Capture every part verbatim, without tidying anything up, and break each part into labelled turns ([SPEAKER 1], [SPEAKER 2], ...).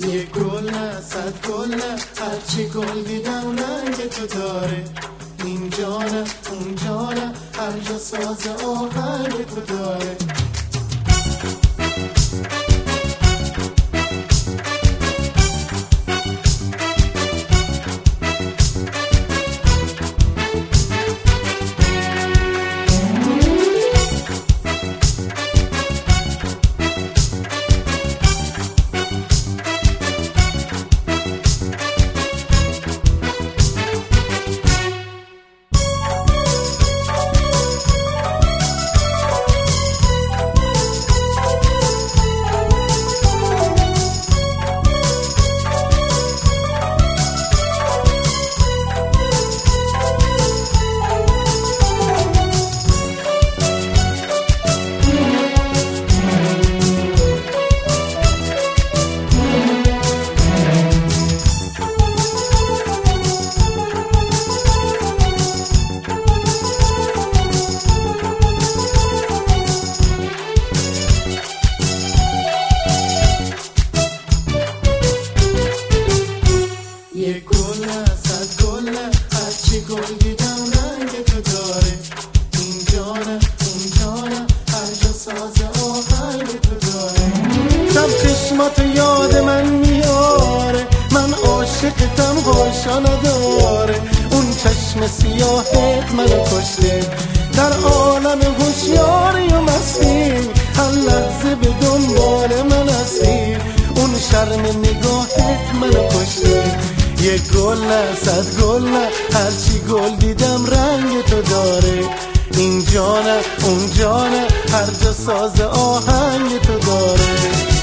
[SPEAKER 1] یه گل نه صد گل نه هرچی گل دیدم رنگ تو داره. اینجا نه اونجا نه هر جا ساز آهنگ تو داره. یه گل نه صد گل نه هرچی گل دیدم رنگ تو داره. اینجا نه اونجا نه هر جا ساز آهنگ تو داره. شب چشمات یاد من میاره، من عاشقتم هاشا نداره. اون چشم سیاهت منو کشته، در عالم هوشیاری و مستی هر لحظه به دنبال من هستی. اون شرم نگاهت منو کشته. یه گل نه صد گل نه هرچی گل دیدم رنگ تو داره. اینجا نه اونجا نه هر جا ساز آهنگ تو داره.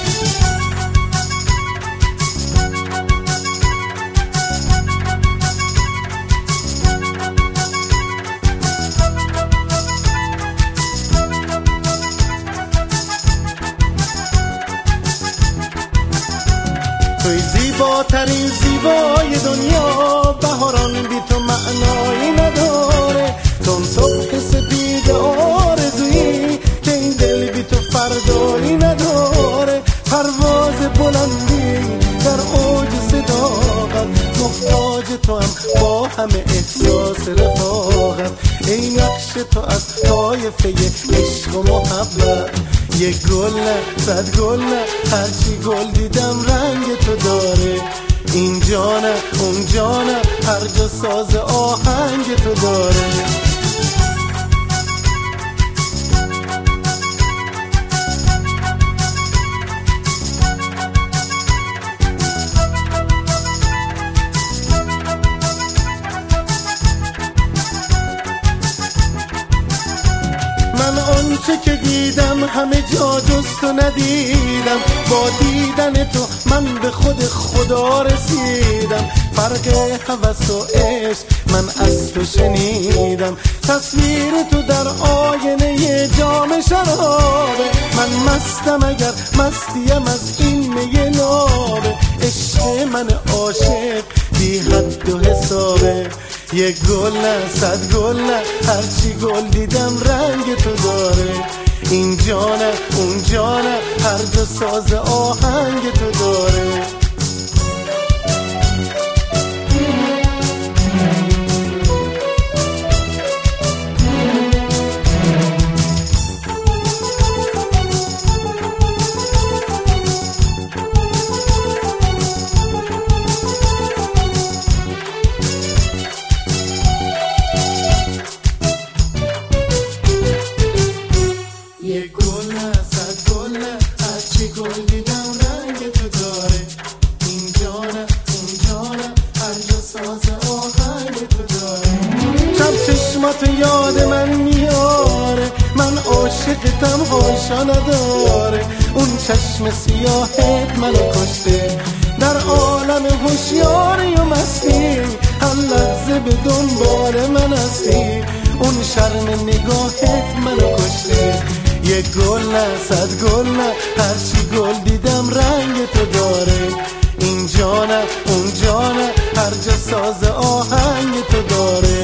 [SPEAKER 1] توی زیباترین زیبای دنیا، بهاران بی تو معنایی نداره. تو اون صبح سپید آرزویی که این دل بی تو فردایی نداره. پرواز بلندی در اوج صداقت، محتاج تو هم با همه احساس رفاقت. ای نقش تو از طایفه عشق و محبت. یه گل نه صد گل نه هرچی گل دیدم رنگ تو داره. اینجا نه اونجا نه هر جا ساز آهنگ تو داره. من آنچه که دیدم همه جا جز تو ندیدم. با دیدن تو من به خود خدا رسیدم. فرق هوس و عشق من از تو شنیدم. تصویر تو در آینه جام شرابه. من مستم اگر مستیم از این می نابه. عشق من عاشق بی حد و حسابه. یه گل نه صد گل نه هرچی گل دیدم رنگ تو داره. اینجا نه اونجا نه هر جا ساز آهنگ تو داره. یه گل نه صد گل نه هرچی گل دیدم رنگ تو داره. اینجا نه اونجا نه هر جا ساز آهنگ تو داره. شب چشمات یاد من میاره، من عاشقتم هاشا نداره. اون چشم سیاهت منو کشته، در عالم هوشیاری و مستی هر لحظه به دنبال من هستی. اون شرم نگاهت منو کشته. یه گل نه صد گل نه هرچی گل دیدم رنگ تو داره. اینجا نه اونجا نه هر جا ساز آهنگ تو داره.